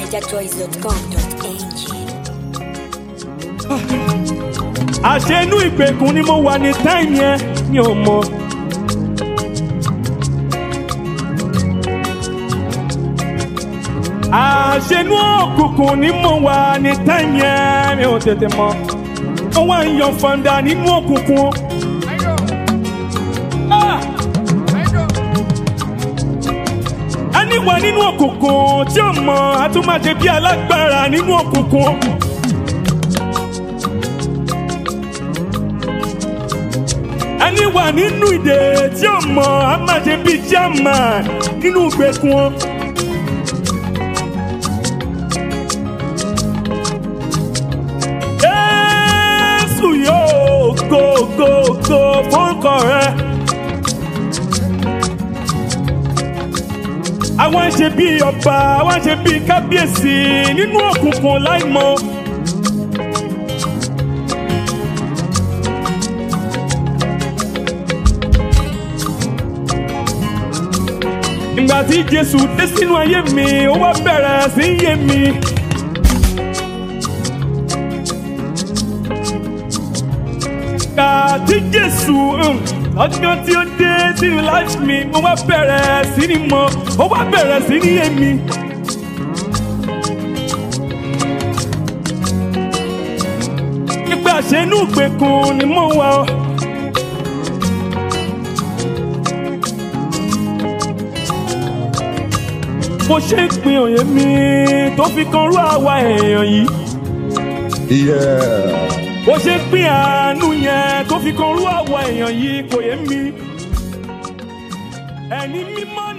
nigerchoice.com.ng. àṣẹ inú ìgbèkùn ni mo wà ní táìmù yẹn mi ò mọ̀. àṣẹ inú òkùnkùn ni mo wà ní táìmù yẹn mi ò tètè mọ̀. mo wá ń yan fanda nínú òkùnkùn. ẹni wà nínú òkùnkùn tí ó mọ̀ á tún máa ṣe bí alágbára nínú òkùnkùn. ẹni wà nínú ìdè tí ó mọ̀ á máa ṣe bí German nínú ìgbèkùn. Jésù yóò go fórúkọ rẹ̀. àwọn ṣe bí ọba àwọn ṣe bí kábíyèsí nínú òkùnkùn láìmọ̀. ìgbà tí Jésù dé sínú ayé mi ó wá bẹ̀rẹ̀ sí í yé mi. ìgbà tí Jésù ọjọ́ tí ó dé sínú life mi mo wá bẹ̀rẹ̀ sí ní mọ̀ ó wá bẹ̀rẹ̀ sí ní yé mi. nípa àṣẹ inú ìgbèkùn ni mo wà ọ́. mo ṣe ń pín òye mi tó fi kan rú àwa èèyàn yìí. bó ṣe ń pín àánú yẹn tó fi kan rú àwa èèyàn yìí kò yé mi. ẹni mímọ́